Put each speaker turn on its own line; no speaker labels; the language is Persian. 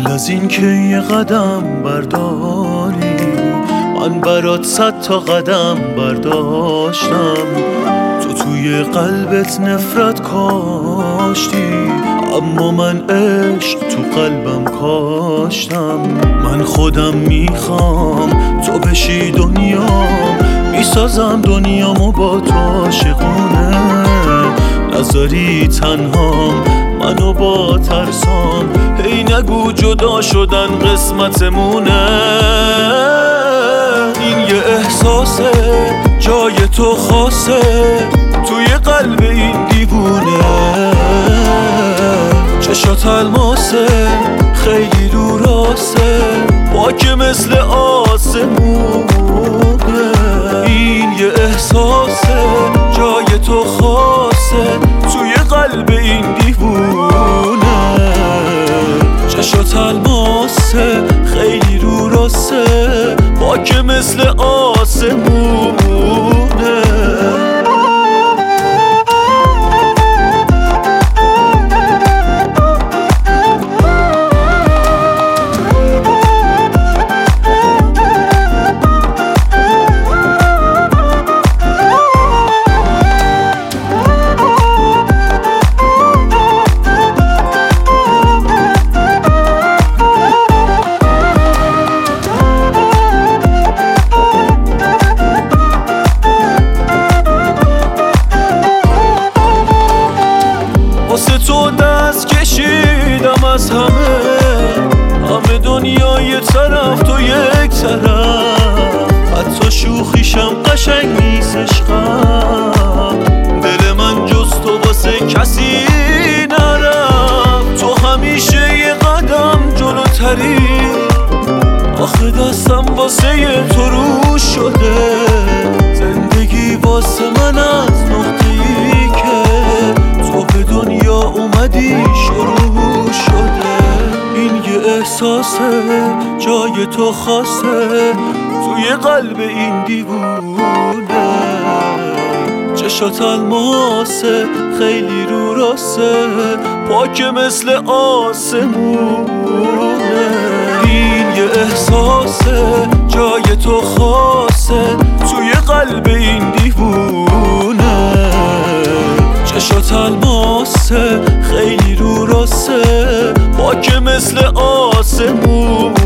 قبل از این که یه قدم برداری من برات 100 تا قدم برداشتم. تو توی قلبت نفرت کاشتی، اما من عشق تو قلبم کاشتم. من خودم میخوام تو بشی دنیام، میسازم دنیامو با تو عاشقونه. نذاری تنهام منو با ترسام، هی نگو جدا شدن قسمتمونه. این یه احساسه جای تو خاصه توی قلب این دیوونه. چشات الماسه خیلی رو راسته، پاک مثل آسمونه. این یه احساسه جای تو خاصه توی قلب این دیوونه. چشات الماسه خیلی رو راسته، پاک مثل آسمونه. واسه تو دست کشیدم از همه دنیا یه طرف تو یک طرف. حتی شوخیشم قشنگ نیست عشقم، دل من جز تو واسه کسی نرفت. تو همیشه یه قدم جلوتری، آخه دستم واسه تو روش شده. زندگی واسه من از نقطه‌ای که تو به دنیا اومدی شروع شده. این یه احساسه جای تو خاصه توی قلب این دیوونه. چشات الماسه خیلی رو راسته، پاک مثل آسمونه. این یه احساسه جای تو خاصه توی قلب این دیوونه. چشات الماسه خیلی رو راسته، پاک مثل آسمونه.